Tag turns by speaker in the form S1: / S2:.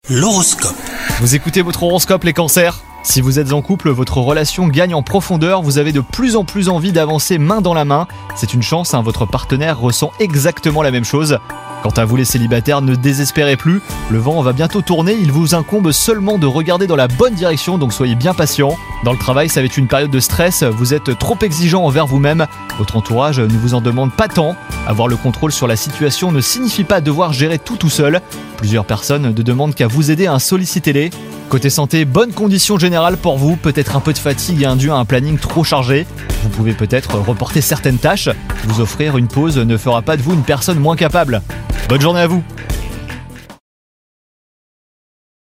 S1: L'horoscope.
S2: Vous écoutez votre horoscope les cancers ? Si vous êtes en couple, votre relation gagne en profondeur, vous avez de plus en plus envie d'avancer main dans la main. C'est une chance, votre partenaire ressent exactement la même chose. Quant à vous les célibataires, ne désespérez plus, le vent va bientôt tourner, il vous incombe seulement de regarder dans la bonne direction, donc soyez bien patient. Dans le travail, ça va être une période de stress, vous êtes trop exigeant envers vous-même, votre entourage ne vous en demande pas tant. Avoir le contrôle sur la situation ne signifie pas devoir gérer tout seul. Plusieurs personnes ne demandent qu'à vous aider, sollicitez-les. Côté santé, bonne condition générale pour vous, peut-être un peu de fatigue due à un planning trop chargé. Vous pouvez peut-être reporter certaines tâches, vous offrir une pause ne fera pas de vous une personne moins capable. Bonne journée à vous!